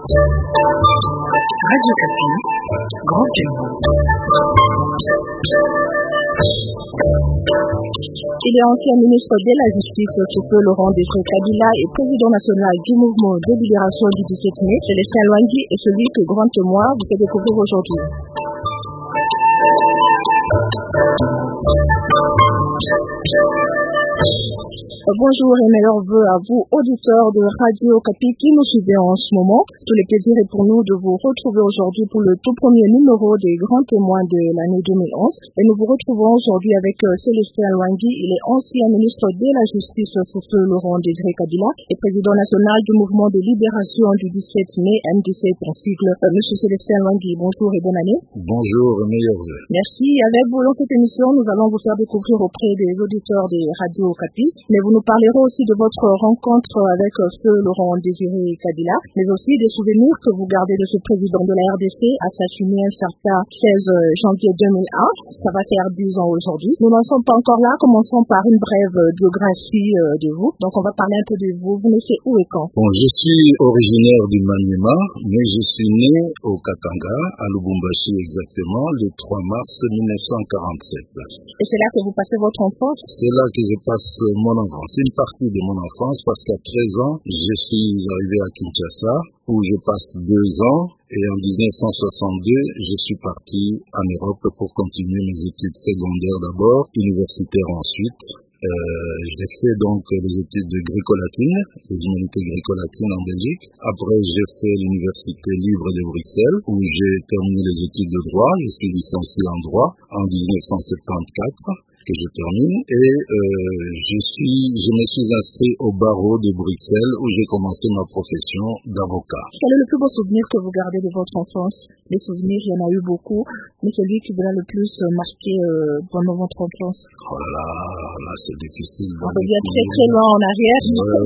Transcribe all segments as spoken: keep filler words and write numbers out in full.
Radio Kapi, Grand Témoin. Il est ancien ministre de la Justice, Sopé Laurent Désiré Kabila, et président national du mouvement de libération du dix-sept mai. Célestin Lwangui est celui que Grand Témoin vous fait découvrir aujourd'hui. Bonjour et meilleurs vœux à vous, auditeurs de Radio Kapi qui nous suivez en ce moment. Tout le plaisir est pour nous de vous retrouver aujourd'hui pour le tout premier numéro des grands témoins de l'année deux mille onze. Et nous vous retrouvons aujourd'hui avec Célestin Lwangui. Il est ancien ministre de la Justice sous feu Laurent Désiré Kabila et président national du mouvement de libération du dix-sept mai, M dix-sept en sigle. Euh, Monsieur Célestin Lwangui, bonjour et bonne année. Bonjour et meilleurs vœux. Merci. Avec vous, dans cette émission, nous allons vous faire découvrir auprès des auditeurs des Radio Kapi. Mais vous nous parlerez aussi de votre rencontre avec feu Laurent Désiré Kabila, mais aussi des souvenirs que vous gardez de ce président de la R D C assassiné un certain seize janvier deux mille un. Ça va faire dix ans aujourd'hui. Nous n'en sommes pas encore là. Commençons par une brève biographie de vous. Donc on va parler un peu de vous. Vous naissez où et quand? Bon, je suis originaire du Maniema, mais je suis né au Katanga, à Lubumbashi exactement, le trois mars mille neuf cent quarante-sept. Et c'est là que vous passez votre enfance? C'est là que je passe mon enfance. C'est une partie de mon enfance parce qu'à treize ans, je suis arrivé à Kinshasa où je passe deux ans et en dix-neuf cent soixante-deux, je suis parti en Europe pour continuer mes études secondaires d'abord, universitaires ensuite. Euh, j'ai fait donc les études de gréco-latine, les humanités gréco-latines en Belgique. Après, j'ai fait l'université libre de Bruxelles où j'ai terminé les études de droit. Je suis licencié en droit en dix-neuf cent soixante-quatorze. Que je termine et euh, je suis, je me suis inscrit au barreau de Bruxelles où j'ai commencé ma profession d'avocat. Quel est le plus beau souvenir que vous gardez de votre enfance? Les souvenirs, il y en a eu beaucoup, mais celui qui vous a le plus marqué euh, pendant votre enfance? Oh là là, là c'est difficile. On revient très très loin en arrière.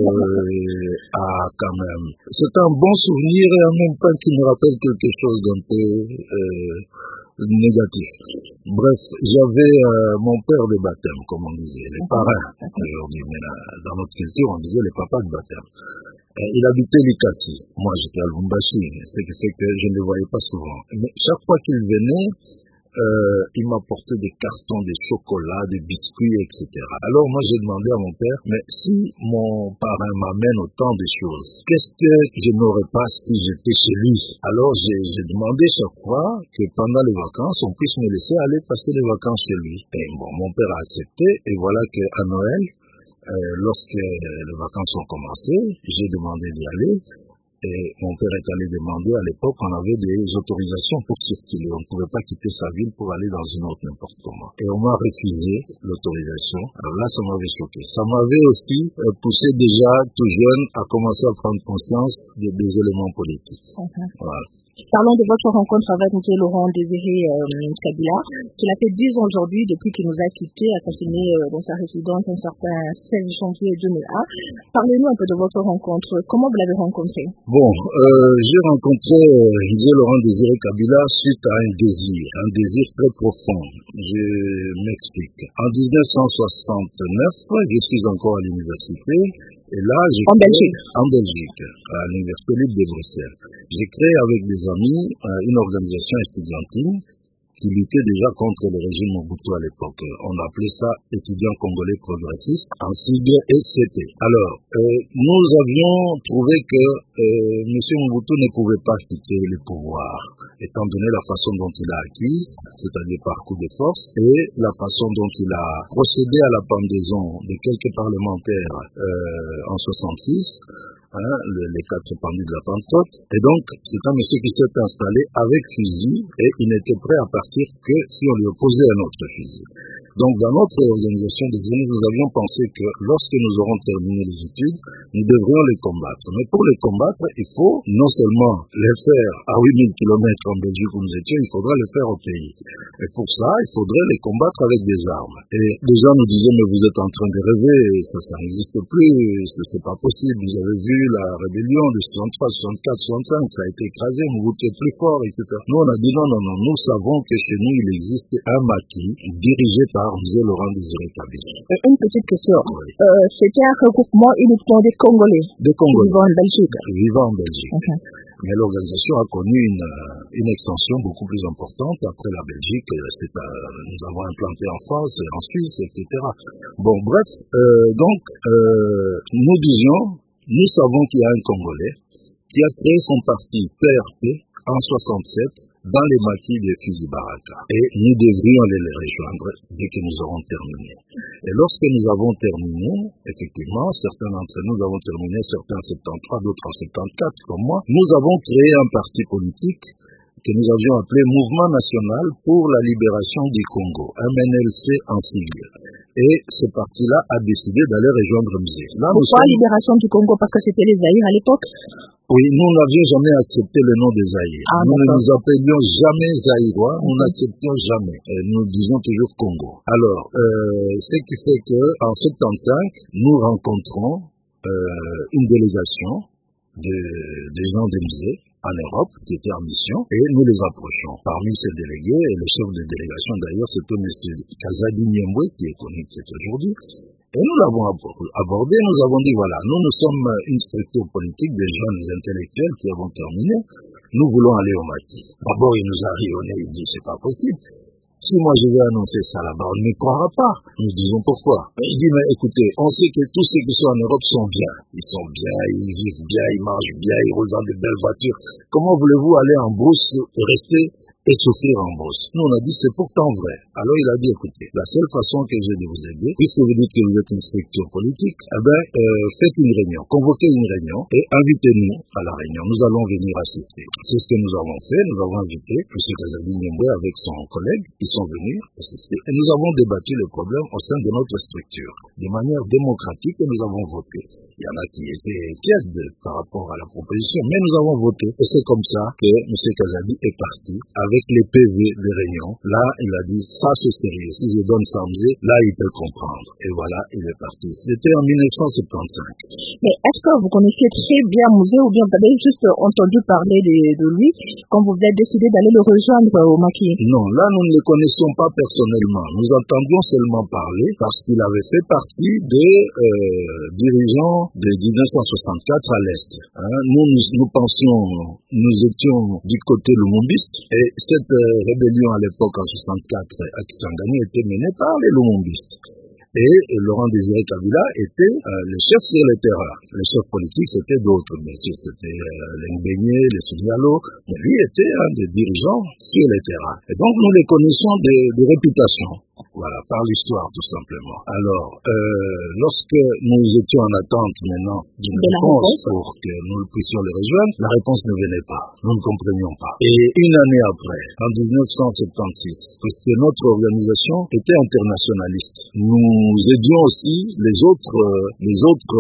Euh, ah, quand même. C'est un bon souvenir et en même temps qui me rappelle quelque chose d'un peu euh, négatif. Bref, j'avais euh, mon père de baptême, comme on disait, les parrains. Aujourd'hui, mais là, dans notre culture, on disait les papas de baptême. Et il habitait Likasi. Moi, j'étais à Lubumbashi, ce qui fait que je ne le voyais pas souvent. Mais chaque fois qu'il venait, Euh, il m'apportait des cartons de chocolat, des biscuits, et cetera. Alors moi j'ai demandé à mon père, mais si mon parrain m'amène autant de choses, qu'est-ce que je n'aurais pas si j'étais chez lui? Alors j'ai, j'ai demandé chaque fois que pendant les vacances, on puisse me laisser aller passer les vacances chez lui. Et bon, mon père a accepté, et voilà qu'à Noël, euh, lorsque les vacances ont commencé, j'ai demandé d'y aller. Et mon père est allé demander, à l'époque, on avait des autorisations pour circuler. On ne pouvait pas quitter sa ville pour aller dans une autre n'importe comment. Et on m'a refusé l'autorisation. Alors là, ça m'avait choqué. Ça m'avait aussi euh, poussé déjà, tout jeune, à commencer à prendre conscience des, des éléments politiques. Okay. Voilà. Parlons de votre rencontre avec M. Laurent Désiré euh, Kabila, qu'il a fait dix ans aujourd'hui depuis qu'il nous a quittés, assassiné euh, dans sa résidence un certain seize janvier deux mille un. Parlez-nous un peu de votre rencontre. Comment vous l'avez rencontré? Bon, euh, j'ai rencontré euh, M. Laurent Désiré Kabila suite à un désir, un désir très profond. Je m'explique. En dix-neuf cent soixante-neuf, je suis encore à l'université. Et là, j'ai en créé, Belgique. En Belgique, à l'Université libre de Bruxelles. J'ai créé avec des amis euh, une organisation estudiantine qui luttait déjà contre le régime Mobutu à l'époque. On appelait ça étudiants congolais progressistes, en sigle E C P. Alors, euh, nous avions trouvé que euh, M. Mobutu ne pouvait pas quitter le pouvoir, étant donné la façon dont il a acquis, c'est-à-dire par coup de force, et la façon dont il a procédé à la pendaison de quelques parlementaires euh, en soixante-six, hein, le, les quatre pendus de la Pentecôte. Et donc, c'est un monsieur qui s'est installé avec fusil et il n'était prêt à partir que si on lui opposait un autre fusil. Donc, dans notre organisation des jeunes, nous avions pensé que lorsque nous aurons terminé les études, nous devrions les combattre. Mais pour les combattre, il faut non seulement les faire à huit mille kilomètres en Belgique où nous étions, il faudra les faire au pays. Et pour ça, il faudrait les combattre avec des armes. Et les gens nous disaient, mais vous êtes en train de rêver, ça, ça n'existe plus, c'est, c'est pas possible. Vous avez vu la rébellion de soixante-trois, soixante-quatre, soixante-cinq, ça a été écrasé, vous vous êtes plus fort, et cetera. Nous, on a dit non, non, non, nous savons que chez nous, il existe un maquis dirigé par M. Laurent Désiré Kabila. Une petite question. Oui. Euh, c'était un regroupement uniquement des Congolais. Des Congolais. Vivant en Belgique. Vivant en Belgique. Okay. Mais l'organisation a connu une, une extension beaucoup plus importante. Après la Belgique, c'est, euh, nous avons implanté en France, en Suisse, et cetera. Bon, bref, euh, donc, euh, nous disions, nous savons qu'il y a un Congolais qui a créé son parti P R P en soixante-sept dans les maquis de Fizi-Baraka. Et nous devrions aller les rejoindre dès que nous aurons terminé. Et lorsque nous avons terminé, effectivement, certains d'entre nous avons terminé, certains en soixante-treize, d'autres en soixante-quatorze comme moi, nous avons créé un parti politique que nous avions appelé Mouvement National pour la Libération du Congo, M N L C en sigle. Et ce parti-là a décidé d'aller rejoindre M Z. Là, Pourquoi sommes... Libération du Congo? Parce que c'était les Zaïre à l'époque? Oui, nous n'avions jamais accepté le nom des Zaïre. Ah, nous ne d'accord. nous appelions jamais Zaïrois, nous n'acceptions jamais. Et nous disions toujours Congo. Alors, euh, ce qui fait qu'en soixante-quinze, nous rencontrons euh, une délégation de, des gens d'M Z en Europe, qui était en mission, et nous les approchons. Parmi ces délégués, et le chef de délégation d'ailleurs, c'était M. Kazadi Nyembwe, qui est connu qui est aujourd'hui. Et nous l'avons abordé, nous avons dit, voilà, nous, nous sommes une structure politique des jeunes intellectuels qui avons terminé, nous voulons aller au maquis. D'abord, il nous a ri au nez, il dit, c'est pas possible. Si moi je vais annoncer ça là-bas, on ne me croira pas. Nous disons pourquoi. Il dit, mais écoutez, on sait que tous ceux qui sont en Europe sont bien. Ils sont bien, ils vivent bien, ils mangent bien, ils roulent dans de belles voitures. Comment voulez-vous aller en brousse et rester et souffrir en brousse? Nous, on a dit, c'est pourtant vrai. Alors il a dit, écoutez, la seule façon que j'ai de vous aider, puisque vous dites que vous êtes une structure politique, eh ben, euh, faites une réunion, convoquez une réunion et invitez-nous à la réunion. Nous allons venir assister. C'est ce que nous avons fait. Nous avons invité M. Kazadi Nyembwe avec son collègue. Ils sont venus assister. Et nous avons débattu le problème au sein de notre structure. De manière démocratique, et nous avons voté. Il y en a qui étaient tièdes par rapport à la proposition, mais nous avons voté. Et c'est comme ça que M. Kazadi est parti avec les P V de réunion. Là, il a dit, ça c'est sérieux. Si je donne ça à M Z, là, il peut comprendre. Et voilà, il est parti. C'était en mille neuf cent soixante-quinze. Mais est-ce que vous connaissiez très bien M Z ou bien vous avez juste entendu parler de, de lui quand vous avez décidé d'aller le rejoindre au maquis? Non, là, nous ne le connaissions pas personnellement. Nous entendions seulement parler parce qu'il avait fait partie des euh, dirigeants de mille neuf cent soixante-quatre à l'Est. Hein, nous, nous, nous pensions, nous étions du côté lumumbiste et cette euh, rébellion à l'époque en soixante-quatre à Kisangani était menée par les lumumbistes. Et Laurent Désiré Kabila était euh, le chef sur le terrain. Le chef politique, c'était d'autres, bien sûr. C'était euh, l'Engbeigné, le Soudialo, mais lui était un des dirigeants sur le terrain. Et donc, nous les connaissons de, de réputation. Voilà, par l'histoire, tout simplement. Alors, euh, lorsque nous étions en attente maintenant d'une réponse pour que nous puissions les rejoindre, la réponse ne venait pas. Nous ne comprenions pas. Et une année après, en dix-neuf cent soixante-seize, puisque notre organisation était internationaliste, nous aidions aussi les autres, euh, les autres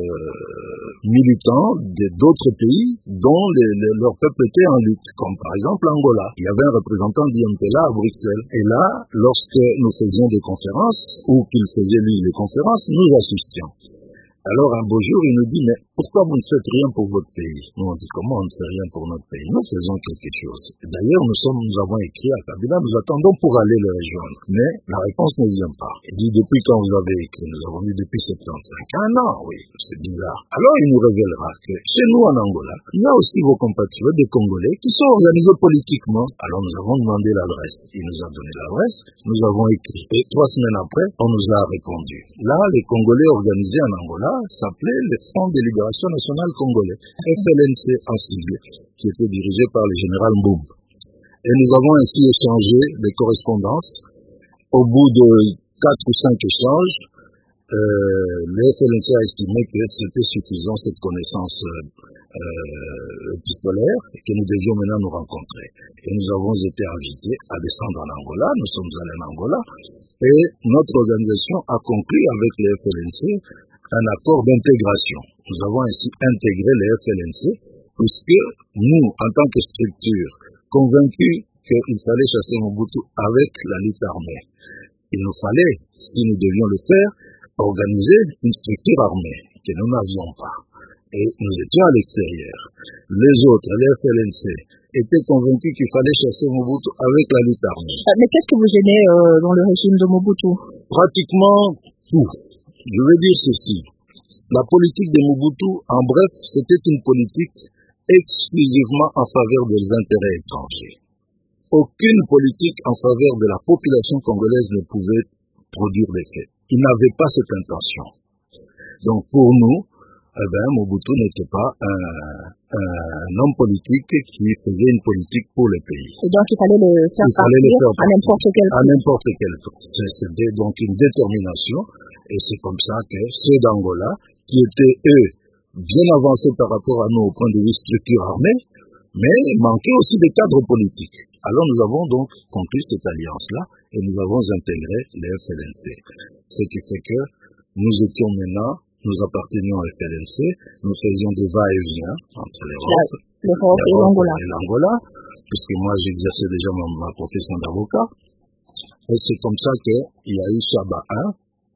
euh, militants d'autres pays dont les, les, leur peuple était en lutte, comme par exemple Angola. Il y avait un représentant d'I M P là à Bruxelles. Et là, lorsque nous faisions des conférences, ou qu'il faisait lui les conférences, nous assistions. Alors un beau jour, il nous dit, mais pourquoi vous ne faites rien pour votre pays? Nous on dit, comment on ne fait rien pour notre pays? Nous faisons quelque chose. D'ailleurs, nous sommes, nous avons écrit à Kabila, nous attendons pour aller le rejoindre. Mais la réponse ne vient pas. Il dit, depuis quand vous avez écrit? Nous avons dit depuis soixante-quinze. Un an, oui, c'est bizarre. Alors il nous révélera que chez nous en Angola, il y a aussi vos compatriotes des Congolais qui sont organisés politiquement. Alors nous avons demandé l'adresse. Il nous a donné l'adresse, nous avons écrit. Et trois semaines après, on nous a répondu. Là, les Congolais organisés en Angola s'appelait le Front de Libération Nationale Congolais, F L N C en sigle, qui était dirigé par le général Mboub. Et nous avons ainsi échangé des correspondances. Au bout de quatre ou cinq échanges, euh, le F L N C a estimé que c'était suffisant cette connaissance euh, épistolaire et que nous devions maintenant nous rencontrer. Et nous avons été invités à descendre en Angola, nous sommes allés en Angola, et notre organisation a conclu avec le F L N C un accord d'intégration. Nous avons ainsi intégré le F L N C, puisque nous, en tant que structure, convaincus qu'il fallait chasser Mobutu avec la lutte armée, il nous fallait, si nous devions le faire, organiser une structure armée, que nous n'avions pas. Et nous étions à l'extérieur. Les autres, les F L N C, étaient convaincus qu'il fallait chasser Mobutu avec la lutte armée. Mais qu'est-ce que vous gênez euh, dans le régime de Mobutu? Pratiquement tout. Je veux dire ceci. La politique de Mobutu, en bref, c'était une politique exclusivement en faveur des intérêts étrangers. Aucune politique en faveur de la population congolaise ne pouvait produire d'effet. Il n'avait pas cette intention. Donc pour nous, eh ben, Mobutu n'était pas un, un homme politique qui faisait une politique pour le pays. Et donc il fallait le faire il fallait partir le faire à n'importe quel à n'importe quel prix. C'était donc une détermination, et c'est comme ça que ceux d'Angola, qui étaient eux bien avancés par rapport à nous au point de vue structure armée, mais manquaient aussi des cadres politiques. Alors nous avons donc conclu cette alliance-là et nous avons intégré les F L N C. Ce qui fait que nous étions maintenant, nous appartenions à F L N C, nous faisions des va-et-vient entre l'Europe, l'Europe et l'Angola. et l'Angola, puisque moi j'exerçais déjà ma, ma profession d'avocat. Et c'est comme ça qu'il y a eu Chaba un,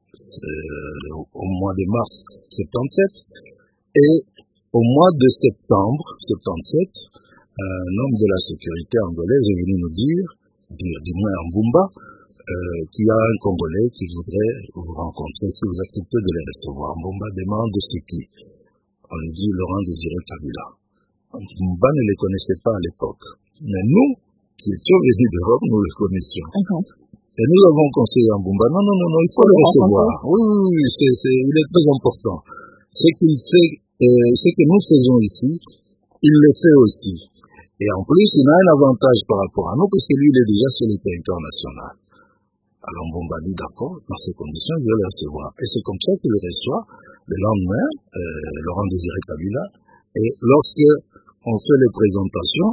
euh, au mois de mars soixante-dix-sept, et au mois de septembre soixante-dix-sept, un homme de la sécurité angolaise est venu nous dire, dire du moins en Mbumba, euh, qu'il y a un Congolais qui voudrait vous rencontrer si vous acceptez de les recevoir. Mbumba demande c'est qui? On lui dit Laurent Désiré Kabila. Mbumba ne les connaissait pas à l'époque, mais nous, qui étions venus d'Europe, nous les connaissions. Okay. Et nous avons conseillé à Mbumba, non, non, non, non, il faut le recevoir. Oui, oui, oui, c'est, c'est, il est très important. Ce qu'il fait, euh, ce que nous faisons ici, il le fait aussi. Et en plus, il a un avantage par rapport à nous, parce que lui, il est déjà sur le territoire national. Alors Mbumba dit d'accord, dans ces conditions, il veut le recevoir. Et c'est comme ça qu'il le reçoit le lendemain, euh, Laurent Désiré Kabila. Et lorsque on fait les présentations,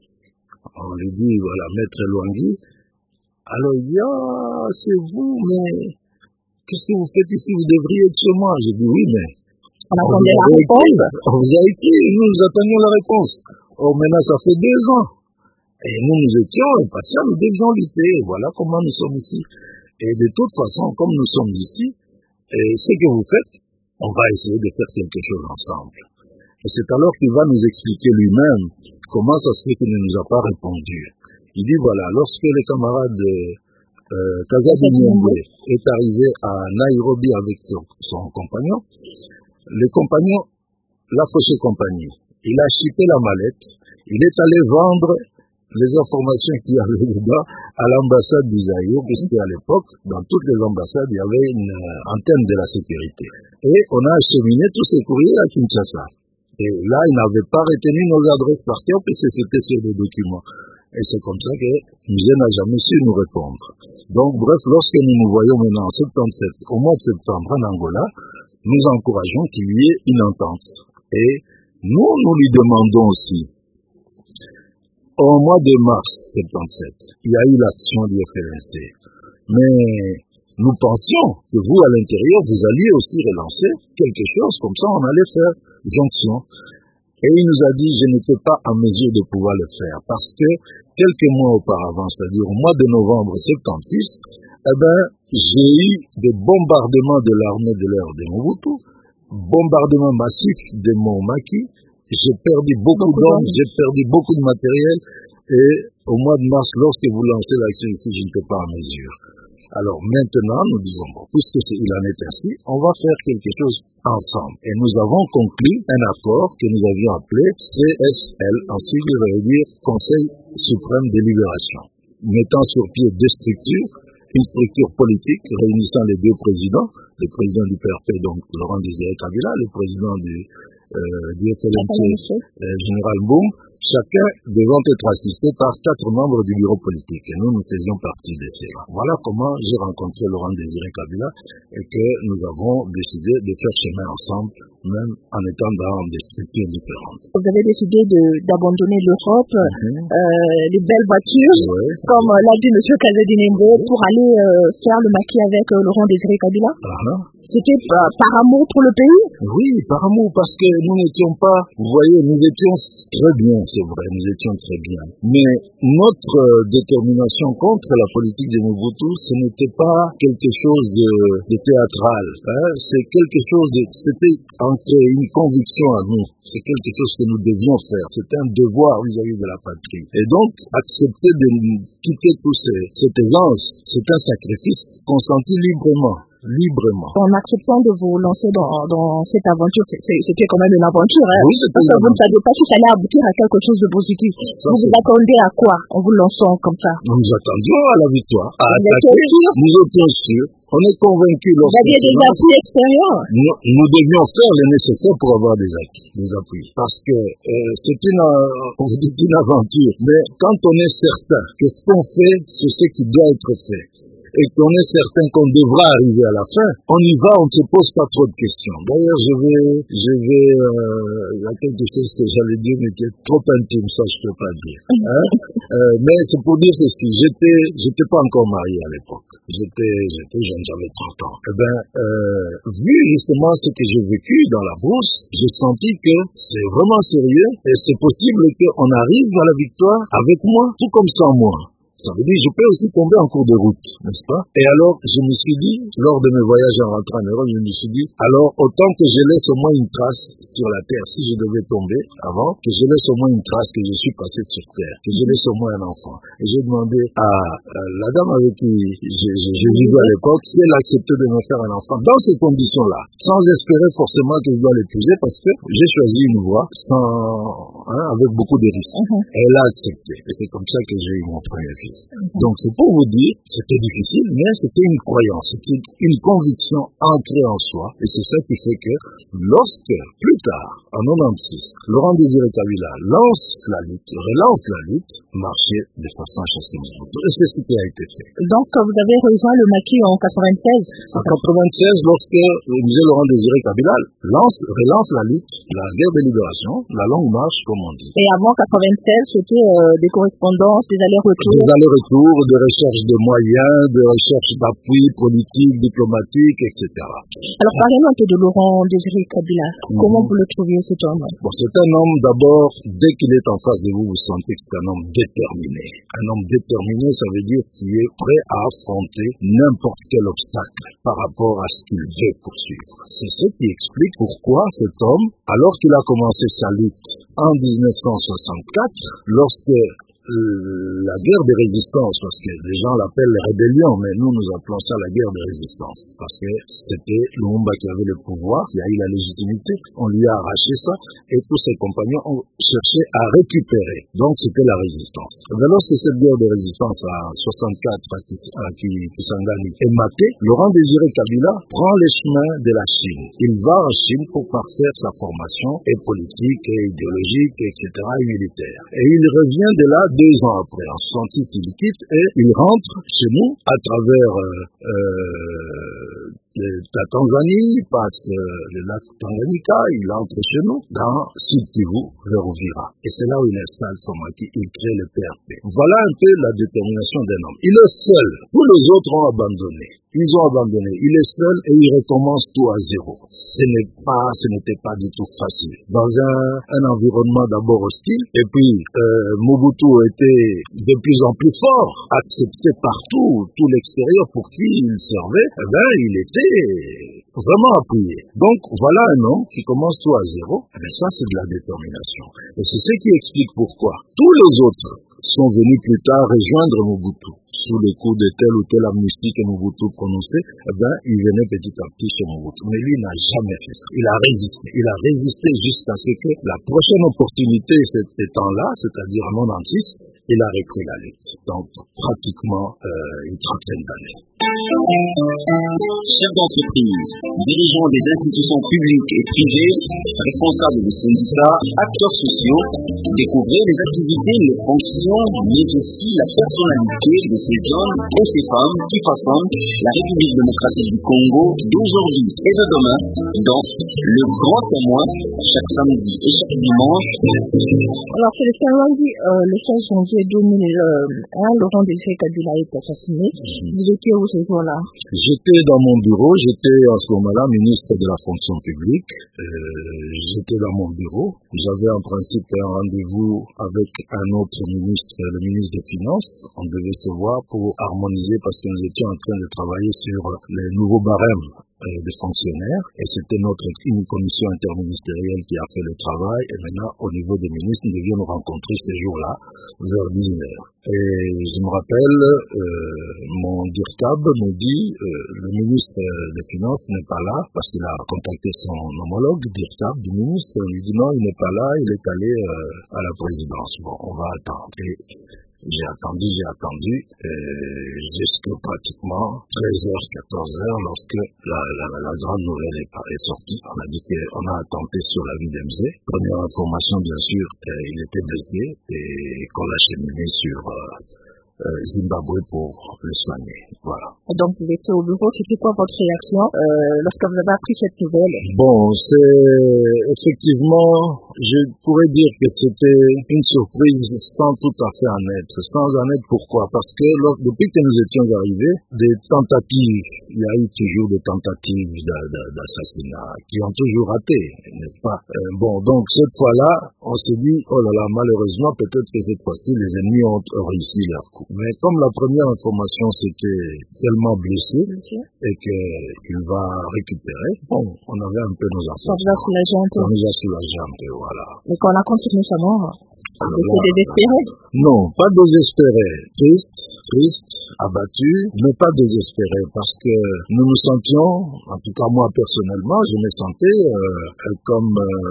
on lui dit, voilà, Maître Lwangui, alors il dit, ah, c'est vous, mais qu'est-ce que vous faites ici? Vous devriez être chez moi. J'ai dit, oui, mais on attendait la réponse. On vous a écrit, nous, nous attendions la réponse. Oh, maintenant, ça fait deux ans. Et nous, nous étions impatients, nous devions lutter. Voilà comment nous sommes ici. Et de toute façon, comme nous sommes ici, et ce que vous faites, on va essayer de faire quelque chose ensemble. Et c'est alors qu'il va nous expliquer lui-même comment ça se fait qu'il ne nous a pas répondu. Il dit, voilà, lorsque le camarade euh, Kazadi Nyembe est arrivé à Nairobi avec son, son compagnon, le compagnon l'a fauché compagnie. Il a chippé la mallette, il est allé vendre les informations qu'il y avait dedans à l'ambassade du Zaïre, puisqu'à l'époque, dans toutes les ambassades, il y avait une euh, antenne de la sécurité. Et on a acheminé tous ces courriers à Kinshasa. Et là, il n'avait pas retenu nos adresses par cœur, puisque c'était sur des documents. Et c'est comme ça que Musée n'a jamais su nous répondre. Donc, bref, lorsque nous nous voyons maintenant en soixante-dix-sept, au mois de septembre en Angola, nous encourageons qu'il y ait une entente. Et nous, nous lui demandons aussi, au mois de mars soixante-dix-sept, il y a eu l'action du F L N C. Mais nous pensions que vous, à l'intérieur, vous alliez aussi relancer quelque chose, comme ça on allait faire jonction. Et il nous a dit, je n'étais pas en mesure de pouvoir le faire, parce que quelques mois auparavant, c'est-à-dire au mois de novembre soixante-six, eh ben, j'ai eu des bombardements de l'armée de l'air de Mobutu, bombardements massifs de Mont-Maki, j'ai perdu beaucoup, beaucoup d'hommes, j'ai perdu beaucoup de matériel, et au mois de mars, lorsque vous lancez l'action ici, je n'étais pas en mesure. Alors maintenant, nous disons, bon, puisque il en est ainsi, on va faire quelque chose ensemble. Et nous avons conclu un accord que nous avions appelé C S L, en sigle, ça veut dire Conseil suprême de libération, mettant sur pied deux structures, une structure politique réunissant les deux présidents, le président du P R P, donc Laurent Désiré Kabila, le président du, euh, du F L N C, euh, Général Boum, chacun devant être assisté par quatre membres du bureau politique. Et nous, nous faisions partie de cela. Voilà comment j'ai rencontré Laurent Désiré Kabila et que nous avons décidé de faire chemin ensemble, même en étant dans des structures différentes. Vous avez décidé de, d'abandonner l'Europe, mm-hmm. euh, les belles voitures, ouais, comme ouais. l'a dit M. Kazadi Nyembe, ouais. pour aller euh, faire le maquis avec euh, Laurent Désiré Kabila. Uh-huh. C'était par, par amour pour le pays? Oui, par amour, parce que nous n'étions pas, vous voyez, nous étions très bien, c'est vrai, nous étions très bien. Mais notre euh, détermination contre la politique de Mobutu, ce n'était pas quelque chose de, de théâtral. Hein? C'est quelque chose de, c'était entre une conviction à nous. C'est quelque chose que nous devions faire. C'était un devoir vis-à-vis de la patrie. Et donc, accepter de quitter tout ces, cette aisance, c'est un sacrifice consenti librement. librement. En acceptant de vous lancer dans, dans cette aventure, c'était quand même une aventure, hein? Oui, c'était parce que vous ne saviez pas si ça allait aboutir à quelque chose de positif. Ça, vous vous attendez à quoi en vous lançant comme ça? Nous nous attendions à la victoire, à vous attaquer. Nous étions sûrs. On est convaincus. Vous aviez des appuis extérieurs. Nous, nous devions faire le nécessaire pour avoir des acquis, des appuis. Parce que euh, c'est une, euh, on dit une aventure. Mais quand on est certain que ce qu'on fait, c'est ce qui doit être fait, et qu'on est certain qu'on devra arriver à la fin, on y va, on ne se pose pas trop de questions. D'ailleurs, je vais, je vais, euh, il y a quelque chose que j'allais dire, mais qui est trop intime, ça je peux pas dire. Hein? euh, mais c'est pour dire ceci, j'étais, j'étais pas encore marié à l'époque. J'étais, j'étais jeune, j'avais trente ans. Eh ben, euh, vu justement ce que j'ai vécu dans la bourse, j'ai senti que c'est vraiment sérieux, et c'est possible qu'on arrive à la victoire avec moi, tout comme sans moi. Ça veut dire, je peux aussi tomber en cours de route, n'est-ce pas? Et alors, je me suis dit, lors de mes voyages en rentrant en Europe, je me suis dit, alors, autant que je laisse au moins une trace sur la terre, si je devais tomber avant, que je laisse au moins une trace que je suis passé sur terre, que je laisse au moins un enfant. Et j'ai demandé à, à la dame avec qui je, je, je vivais à l'époque, si elle acceptait de me faire un enfant dans ces conditions-là, sans espérer forcément que je dois l'épouser, parce que j'ai choisi une voie sans, hein, avec beaucoup de risques. Uh-huh. Elle a accepté. Et c'est comme ça que j'ai eu mon premier fils. Donc c'est pour vous dire, c'était difficile, mais c'était une croyance, c'était une conviction ancrée en soi, et c'est ça qui fait que lorsque, plus tard, en quatre-vingt-seize, Laurent Désiré Kabila lance la lutte, relance la lutte, marcher de façon à chasser Mobutu. Et c'est ce qui a été fait. Donc vous avez rejoint le maquis en quatre-vingt-seize? En quatre-vingt-seize, lorsque le musée Laurent Désiré Kabila lance, relance la lutte, la guerre de libération, la longue marche, comme on dit. Et avant quatre-vingt-seize, c'était euh, des correspondances, des allers-retours? Des allers-retours, de recherche de moyens, de recherche d'appui politique, diplomatique, et cetera. Alors parlez-nous un peu de Laurent Désiré Kabila. Mm-hmm. Comment vous le trouviez, cet homme? Bon, c'est un homme, d'abord, dès qu'il est en face de vous, vous sentez que c'est un homme déterminé. Un homme déterminé, ça veut dire qu'il est prêt à affronter n'importe quel obstacle par rapport à ce qu'il veut poursuivre. C'est ce qui explique pourquoi cet homme, alors qu'il a commencé sa lutte en dix-neuf cent soixante-quatre, lorsque Euh, la guerre de résistance, parce que les gens l'appellent la rébellion, mais nous, nous appelons ça la guerre de résistance, parce que c'était Lumumba qui avait le pouvoir, qui a eu la légitimité, on lui a arraché ça, et tous ses compagnons ont cherché à récupérer. Donc, c'était la résistance. Mais lorsque cette guerre de résistance à soixante-quatre, à Kisangani, est matée, Laurent Désiré Kabila prend les chemins de la Chine. Il va en Chine pour parfaire sa formation, et politique, et idéologique, et cetera, et militaire. Et il revient de là deux ans après, en soixante-six, il quitte et il rentre chez nous à travers euh, euh, la Tanzanie, il passe euh, le lac Tanganyika, il entre chez nous dans Sud Kivu, vers Uvira. Et c'est là où il installe son maquis, il crée le P R P. Voilà un peu la détermination d'un homme. Il est seul, tous les autres ont abandonné. Ils ont abandonné. Il est seul et il recommence tout à zéro. Ce n'est pas, ce n'était pas du tout facile. Dans un, un environnement d'abord hostile, et puis euh, Mobutu était de plus en plus fort, accepté partout, tout l'extérieur pour qui il servait, eh ben, il était vraiment appuyé. Donc voilà un homme qui commence tout à zéro, eh bien, ça c'est de la détermination. Et c'est ce qui explique pourquoi tous les autres sont venus plus tard rejoindre Mobutu. Sous les coups de telle ou telle amnistie que Mobutu prononçait, eh ben, il venait petit à petit chez Mobutu. Mais lui n'a jamais fait ça. Il a résisté. Il a résisté jusqu'à ce que la prochaine opportunité étant là, c'est-à-dire en quatre-vingt-six, il a repris la lutte. Donc, pratiquement euh, une trentaine d'années. Chef d'entreprise, dirigeant des institutions publiques et privées, responsable des syndicats, acteurs sociaux, découvrez les activités, les fonctions, mais aussi la personnalité de ces hommes et ces femmes qui façonnent la République démocratique du Congo d'aujourd'hui et de demain dans le grand témoin chaque samedi et chaque dimanche. Alors, c'est le lundi, euh, le seize janvier deux mille un, Laurent Désiré Kabila est assassiné. Vous étiez où ce jour-là? J'étais dans mon bureau, j'étais en ce moment-là ministre de la fonction publique. Euh, j'étais dans mon bureau. J'avais en principe un rendez-vous avec un autre ministre, le ministre des Finances. On devait se voir pour harmoniser parce que nous étions en train de travailler sur les nouveaux barèmes euh, des fonctionnaires, et c'était notre une commission interministérielle qui a fait le travail, et maintenant, au niveau des ministres, nous devions nous rencontrer ces jours-là, vers dix heures. Et je me rappelle, euh, mon D I R C A B me dit, euh, le ministre des Finances n'est pas là, parce qu'il a contacté son homologue, D I R C A B du ministre, il lui dit non, il n'est pas là, il est allé euh, à la présidence. Bon, on va attendre. Et j'ai attendu, j'ai attendu, euh, jusqu'à pratiquement treize heures, quatorze heures, lorsque la, la, la grande nouvelle est, est sortie. On a dit qu'on a attenté sur la vie d'M Z. Première information, bien sûr, euh, il était blessé et qu'on l'a cheminé sur euh, euh, Zimbabwe pour le soigner. Voilà. Et donc, vous étiez au bureau, c'était quoi votre réaction euh, lorsque vous avez appris cette nouvelle? Bon, c'est effectivement, je pourrais dire que c'était une surprise sans tout à fait en être. Sans en être, pourquoi? Parce que lors, depuis que nous étions arrivés, des tentatives, il y a eu toujours des tentatives d'assassinat qui ont toujours raté, n'est-ce pas? euh, Bon, donc cette fois-là, on s'est dit, oh là là, malheureusement, peut-être que cette fois-ci, les ennemis ont réussi leur coup. Mais comme la première information, c'était seulement blessé, okay, et qu'il va récupérer, bon, on avait un peu nos affaires. Ça nous a soulagé un peu. Ça nous a soulagé un peu, voilà. Et qu'on a confirmé sa mort, vous étiez désespéré? Non, pas désespéré. Triste, triste, abattu, mais pas désespéré, parce que nous nous sentions, en tout cas moi personnellement, je me sentais euh, comme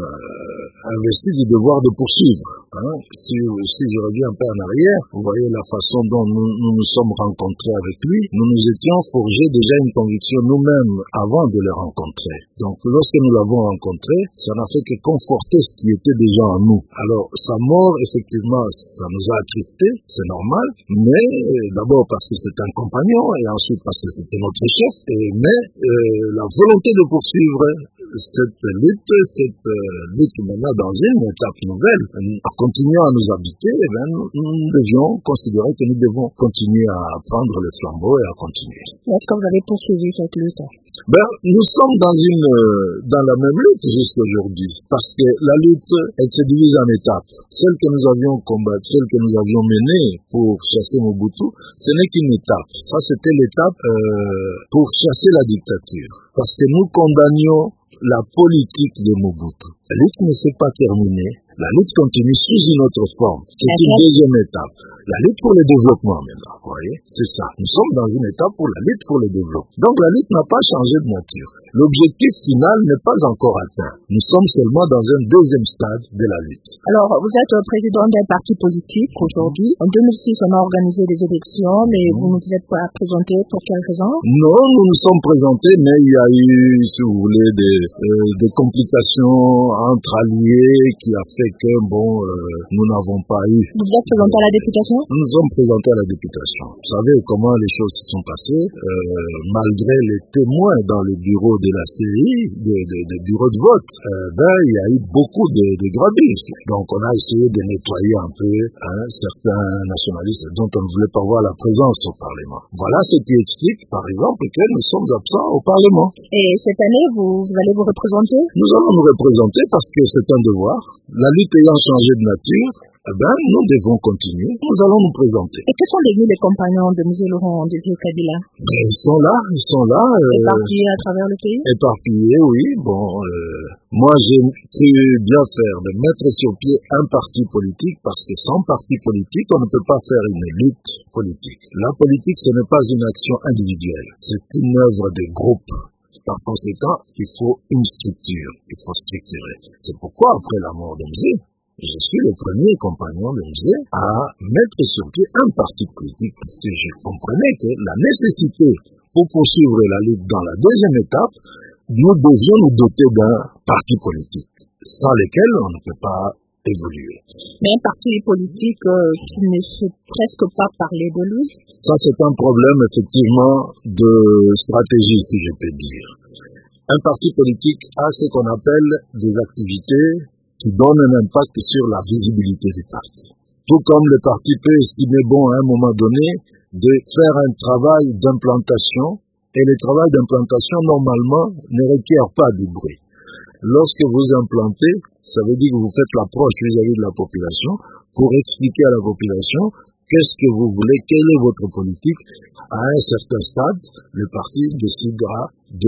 euh, investi du devoir de poursuivre. Hein. Si, si je reviens un peu en arrière, vous voyez la façon dont nous nous, nous sommes rencontrés avec lui, nous nous étions forgés déjà une conviction nous-mêmes avant de le rencontrer. Donc lorsque nous l'avons rencontré, ça n'a fait que conforter ce qui était déjà en nous. Alors sa mort, effectivement, ça nous a attristés, c'est normal, mais d'abord parce que c'est un compagnon et ensuite parce que c'était notre chef, et, mais euh, la volonté de poursuivre cette lutte, cette euh, lutte maintenant dans une étape nouvelle, en continuant à nous habiter, eh bien, nous, nous devions considérer que nous devons continuer à prendre le flambeau et à continuer. Est-ce que vous avez poursuivi cette lutte? Ben, nous sommes dans une dans la même lutte jusqu'aujourd'hui, parce que la lutte, elle se divise en étapes. Celle que nous avions combattue, celle que nous avions menée pour chasser Mobutu, ce n'est qu'une étape. Ça, c'était l'étape euh, pour chasser la dictature, parce que nous condamnions la politique de Mobutu. La lutte ne s'est pas terminée. La lutte continue sous une autre forme. C'est okay. Une deuxième étape. La lutte pour le développement maintenant, vous voyez, c'est ça. Nous sommes dans une étape pour la lutte pour le développement. Donc la lutte n'a pas changé de nature. L'objectif final n'est pas encore atteint. Nous sommes seulement dans un deuxième stade de la lutte. Alors, vous êtes président d'un parti politique aujourd'hui. En deux mille six, on a organisé des élections, mais mmh. vous ne vous êtes pas présenté pour quelle raison? Non, nous nous sommes présentés, mais il y a eu, si vous voulez, des, euh, des complications entre alliés qui a fait que, bon, euh, nous n'avons pas eu. Vous êtes présenté à la députation? Nous nous sommes présentés à la députation. Vous savez comment les choses se sont passées, euh, malgré les témoins dans le bureau de la C I, de, de, de bureau de vote, euh, ben, il y a eu beaucoup de, de gradistes. Donc, on a essayé de nettoyer un peu hein, certains nationalistes dont on ne voulait pas voir la présence au Parlement. Voilà ce qui explique, par exemple, que nous sommes absents au Parlement. Et cette année, vous, vous allez vous représenter? Nous allons nous représenter parce que c'est un devoir. La lutte ayant changé de nature, eh ben, nous devons continuer. Nous allons nous présenter. Et quels sont devenus les compagnons de M. Laurent Désiré Kabila? Ben, ils sont là, ils sont là. Euh, éparpillés à travers le pays? Éparpillés, oui. Bon, euh, moi, j'ai cru bien faire de mettre sur pied un parti politique parce que sans parti politique, on ne peut pas faire une lutte politique. La politique, ce n'est pas une action individuelle. C'est une œuvre de groupe. Par conséquent, il faut une structure. Il faut structurer. C'est pourquoi, après la mort de M Z, je suis le premier compagnon de M Z à mettre sur pied un parti politique parce que je comprenais que la nécessité pour poursuivre la lutte dans la deuxième étape, nous devions nous doter d'un parti politique, sans lequel on ne peut pas évoluer. Mais un parti politique euh, qui ne sait presque pas parler de lui? Ça, c'est un problème, effectivement, de stratégie, si je peux dire. Un parti politique a ce qu'on appelle des activités qui donnent un impact sur la visibilité du parti. Tout comme le parti peut estimer bon à un moment donné de faire un travail d'implantation, et le travail d'implantation, normalement, ne requiert pas de bruit. Lorsque vous implantez, ça veut dire que vous faites l'approche vis-à-vis de la population pour expliquer à la population qu'est-ce que vous voulez, quelle est votre politique. À un certain stade, le parti décidera de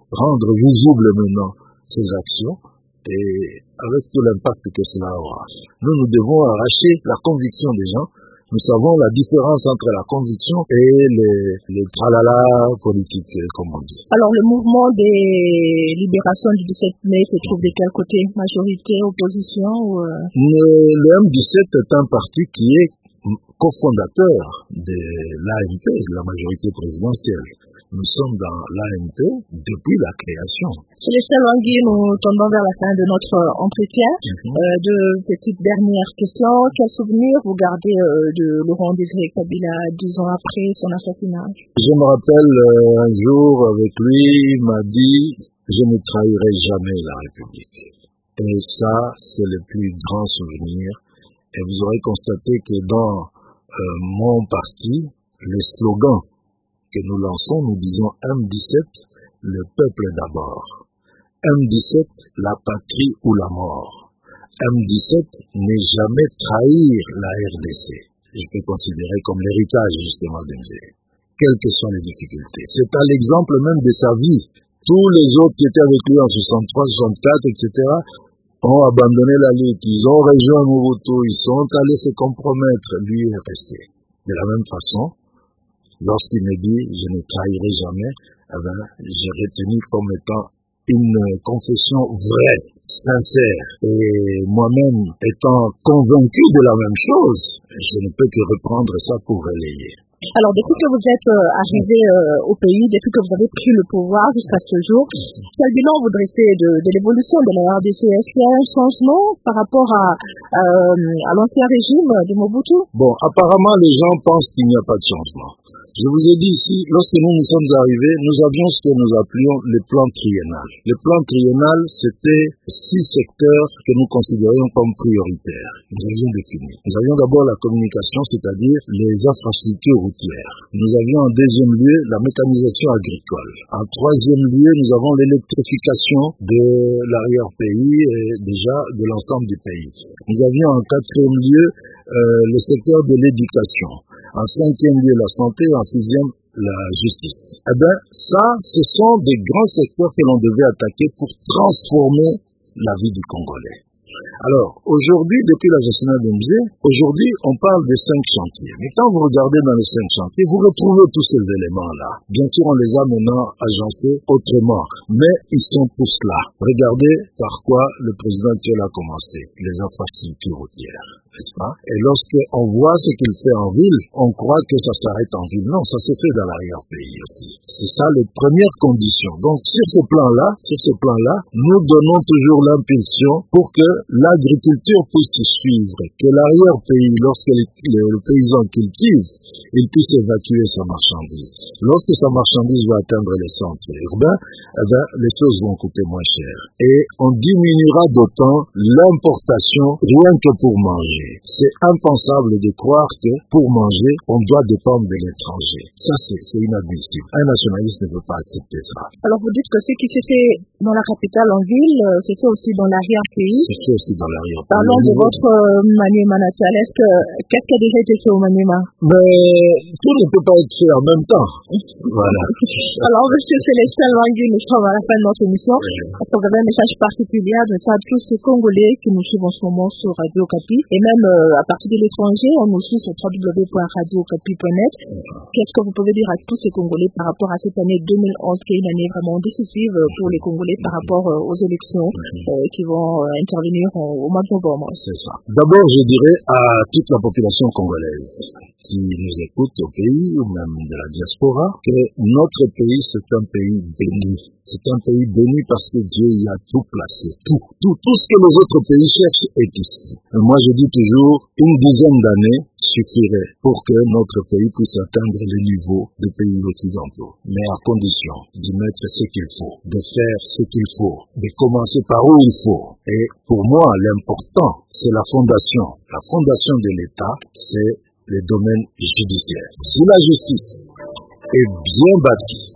rendre visible maintenant ces actions et avec tout l'impact que cela aura. Nous, nous devons arracher la conviction des gens. Nous savons la différence entre la conviction et les, les tralala politiques, comme on dit. Alors, le mouvement des libérations du dix-sept mai se trouve de quel côté? Majorité, opposition ou... Le, le M dix-sept est un parti qui est cofondateur de l'A M P, de la majorité présidentielle. Nous sommes dans l'A M P depuis la création. Célestin Lwangui, nous tombons vers la fin de notre entretien. Mm-hmm. Euh, deux petites dernières questions. Quel souvenir vous gardez euh, de Laurent Désiré Kabila dix ans après son assassinat? Je me rappelle euh, un jour avec lui, il m'a dit « Je ne trahirai jamais la République ». Et ça, c'est le plus grand souvenir. Et vous aurez constaté que dans euh, mon parti, le slogan que nous lançons, nous disons M dix-sept, le peuple d'abord. M dix-sept, la patrie ou la mort. M dix-sept, ne jamais trahir la R D C. Je peux considérer comme l'héritage justement d'M Z. Quelles que soient les difficultés. C'est à l'exemple même de sa vie. Tous les autres qui étaient avec lui en soixante-trois, soixante-quatre, et cetera, ont abandonné la lutte, ils ont rejoint Mobutu, ils sont allés se compromettre, lui est resté. De la même façon, lorsqu'il me dit « je ne trahirai jamais », eh ben, j'ai retenu comme étant une confession vraie, sincère. Et moi-même étant convaincu de la même chose, je ne peux que reprendre ça pour relayer. Alors, depuis que vous êtes euh, arrivé euh, au pays, depuis que vous avez pris le pouvoir jusqu'à ce jour, quel bilan vous dressez de, de l'évolution de la R D C? Est-ce qu'il y a un changement par rapport à, euh, à l'ancien régime de Mobutu? Bon, apparemment, les gens pensent qu'il n'y a pas de changement. Je vous ai dit ici, lorsque nous nous sommes arrivés, nous avions ce que nous appelions le plan triennal. Le plan triennal, c'était six secteurs que nous considérions comme prioritaires. Nous avions défini. Nous avions d'abord la communication, c'est-à-dire les infrastructures routières. Nous avions en deuxième lieu la mécanisation agricole. En troisième lieu, nous avons l'électrification de l'arrière-pays et déjà de l'ensemble du pays. Nous avions en quatrième lieu euh, le secteur de l'éducation. En cinquième lieu, la santé. En sixième, la justice. Eh bien, ça, ce sont des grands secteurs que l'on devait attaquer pour transformer la vie du Congolais. Alors, aujourd'hui, depuis l'assassinat d'M Z, aujourd'hui, on parle de cinq chantiers. Mais quand vous regardez dans les cinq chantiers, vous retrouvez tous ces éléments-là. Bien sûr, on les a maintenant agencés autrement, mais ils sont tous là. Regardez par quoi le président actuel a commencé, les infrastructures routières, n'est-ce pas? Et lorsqu'on voit ce qu'il fait en ville, on croit que ça s'arrête en ville. Non, ça se fait dans l'arrière-pays aussi. C'est ça les premières conditions. Donc, sur ce plan-là, sur ce plan-là, nous donnons toujours l'impulsion pour que l'agriculture puisse suivre, que l'arrière-pays, lorsque le, le, le paysan cultive, il puisse évacuer sa marchandise. Lorsque sa marchandise va atteindre les centres urbains, eh bien, les choses vont coûter moins cher. Et on diminuera d'autant l'importation rien que pour manger. C'est impensable de croire que pour manger, on doit dépendre de l'étranger. Ça, c'est inadmissible. Un nationaliste ne peut pas accepter ça. Alors, vous dites que ce qui s'est fait dans la capitale en ville, c'est fait aussi dans l'arrière-pays. C'est fait aussi dans l'arrière-pays. Parlons de votre euh, Maniema national. Est-ce que, qu'est-ce qui a déjà été fait au Maniema? Mais tout ne peut pas être fait en même temps. Voilà. Alors, monsieur Célestin Lwangui, nous sommes à la fin de notre émission. Est-ce que vous avez un message particulier à tous ces Congolais qui nous suivent en ce moment sur Radio Okapi et même euh, à partir de l'étranger, on nous suit sur w w w point radio okapi point net. Qu'est-ce que vous pouvez dire à tous ces Congolais par rapport à cette année deux mille onze qui est une année vraiment décisive pour les Congolais par rapport euh, aux élections euh, qui vont euh, intervenir au mois de novembre? C'est ça. D'abord, je dirais à toute la population congolaise qui nous écoute au pays ou même de la diaspora que notre pays, c'est un pays béni. C'est un pays béni parce que Dieu y a tout placé. Tout, tout, tout ce que les autres pays cherchent est ici. Et moi, je dis toujours, une dizaine d'années suffirait pour que notre pays puisse atteindre le niveau des pays occidentaux. Mais à condition d'y mettre ce qu'il faut, de faire ce qu'il faut, de commencer par où il faut. Et pour moi, l'important, c'est la fondation. La fondation de l'État, c'est le domaine judiciaire. Si la justice est bien bâtie,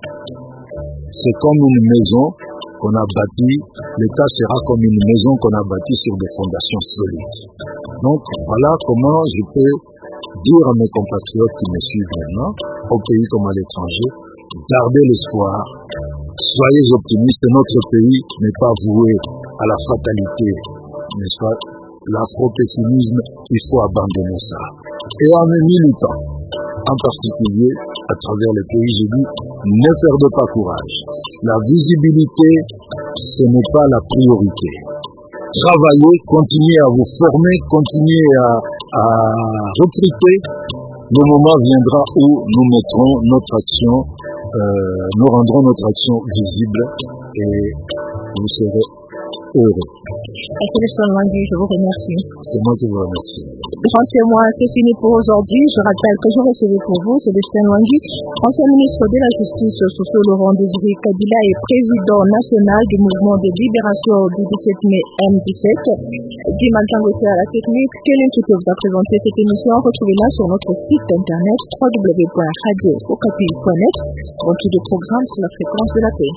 c'est comme une maison qu'on a bâtie, l'État sera comme une maison qu'on a bâtie sur des fondations solides. Donc voilà comment je peux dire à mes compatriotes qui me suivent maintenant, au pays comme à l'étranger, gardez l'espoir, soyez optimistes, notre pays n'est pas voué à la fatalité, n'est-ce pas? L'afro-pessimisme, il faut abandonner ça. Et en militant, en particulier à travers les pays, j'ai dit, ne perdez pas courage. La visibilité, ce n'est pas la priorité. Travaillez, continuez à vous former, continuez à, à recruter. Le moment viendra où nous mettrons notre action, euh, nous rendrons notre action visible et vous serez heureux. Célestin Lwangui, je vous remercie. C'est moi qui vous remercie. Grand témoin, c'est fini pour aujourd'hui. Je rappelle que je recevais pour vous Célestin Lwangui, ancien ministre de la Justice sous Laurent Désiré Kabila et président national du mouvement de libération du dix-sept mai M dix-sept. Dimanche à la technique, Kélin qui vous a présenté cette émission, retrouvez-la sur notre site internet w w w point radio okapi point net pour tout de programme sur la fréquence de la paix.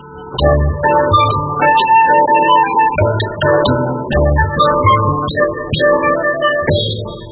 Thank you.